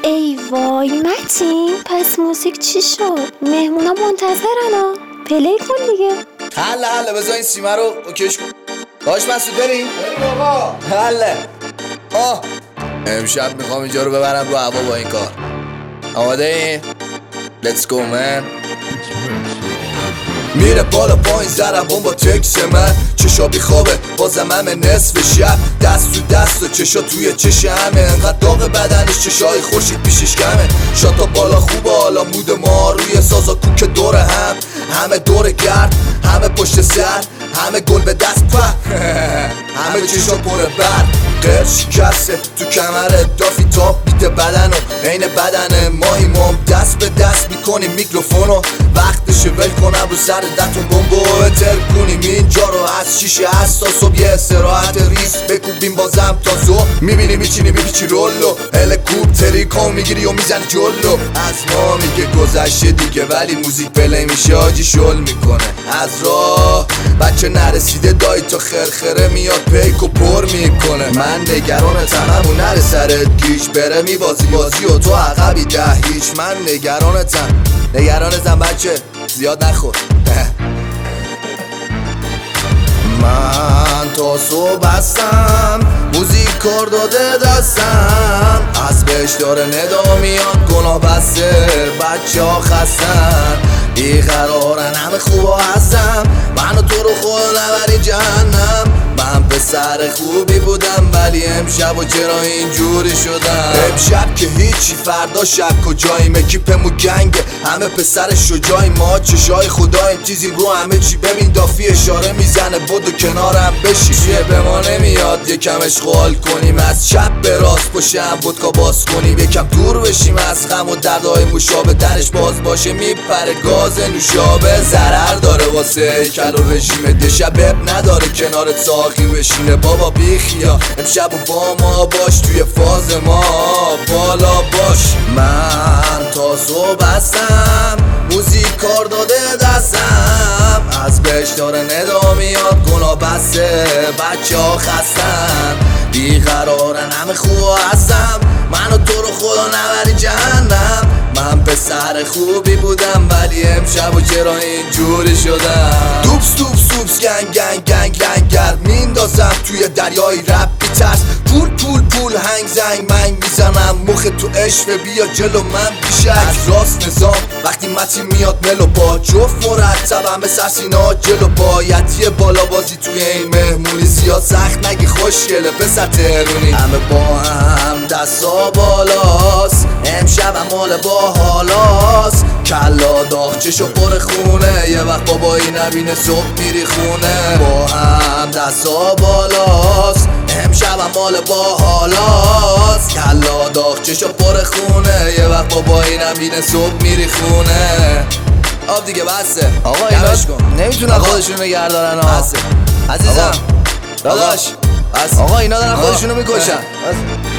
ای وای متین، پس موزیک چی شد؟ مهمونا منتظرن ها، پلی کن دیگه. حله بذار این سیمه رو اوکیش کن. باش مسعود بریم بابا. حله امشب میخوام اینجا رو ببرم رو هوا با این کار. آماده این؟ Let's go man. میره بالا پایین ضربان با تکس من، چشا بی خوابه بازم همه نصف شب، دست تو دست و چشا توی چش همه، انقدر داغ بدنش چشای خورشید پیشش کمه، شاتا بالا خوبه حالا مود ما روی سازا کوک دور هم، همه دور گرد، همه پشت سر، همه گل به دست همه چشا پر برد، قرد شکسته تو کمر دافی تاپ بیت بدن و عین بدن ماهیمام، دست به دست میکنیم میکروفونو، وقتشه ول کنم رو سر دتون بمبو اتر کنیم اینجا رو از شیشه هست تا صبح یه استراحت ریس بکوبیم بازم تا زو، میبینی میچینی میپیچی رولو هلیکوپتری کام میگیری و میزنی جلو، از ما میگه گذشته دیگه ولی موزیک پلی میشه آجی شل میکنه از راه، بچه نرسیده دایی تا خرخره میاد پیک و پر میکنه، من نگرانتم همون نره سرت گیش بره میبازی بازی و تو عقبی ده هیچ، من نگرانتم بچه زیاد نخور من تا صبح هستم موزیک کار داده دستم، از بهش داره ندا میاد گناه بسته بچه ها خستن، بیقرارن همه خوبا هستم، منو تو رو خود نبری جهنم، من پسر خوبی بودم ولی امشب و چرا اینجوری شدم، امشب که هیچی فردا شب کجاییم، اکیپمو گنگه همه پسر شجاعی، ما چشای خداییم چیزی رو همه چی، ببین دافی اشاره میزنه بدو کنارم بشی، چیه به ما نمیاد یکم اشغال کنیم، از چپ به راست پشم ودکا باز کنیم، یکم دور بشیم از غم و دردهای مشابه، درش باز باشه میپره گاز نوشابه، ضرر داره واسه کل و رژیم دشب نداره کنارت ساقی بشینه، بابا بیخیا امشب و با ما باش توی فاز ما بالا باش، من تا صبح هستم موزیک کار داده دستم، از بهش داره ندا میاد گناه بسته بچه ها خستن، بیقرارن همه خوبا هستم، منو تو رو خدا نبری جهنم، من پسر خوبی بودم ولی امشب و چرا اینجوری شدم، دوبس گنگ لنگر میندازم توی دریای رپ بیترس، پول هنگ زنگ منگ میزنم، مخ تو عشق بیا جلو من بیش از راست نظام، وقتی متین میاد ملو با جفت مرتبم به سرسینا جلو بایدی بالا بازی توی این مهمونی، زیاد سخت نگی خوشگله پسر تهرونی، همه با هم دستا بالاست امشب هم مال با حالاست، کلا داغ چشو پر خونه، یه وقت بابایی نبینه صبح میری خونه، با هم دستا بالاست امشب هم مال با حالاست، کلا داغ چشو پر خونه، یه وقت بابایی نبینه صبح میری خونه، آب دیگه بسه آقا اینا نمیتونن خودشونو نگه دارن ها، بسه عزیزم داداش آقا اینا دارن خودشونو میکشن.